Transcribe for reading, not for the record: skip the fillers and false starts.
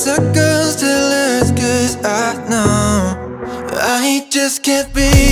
Circles till it's 'cause I know I just can't be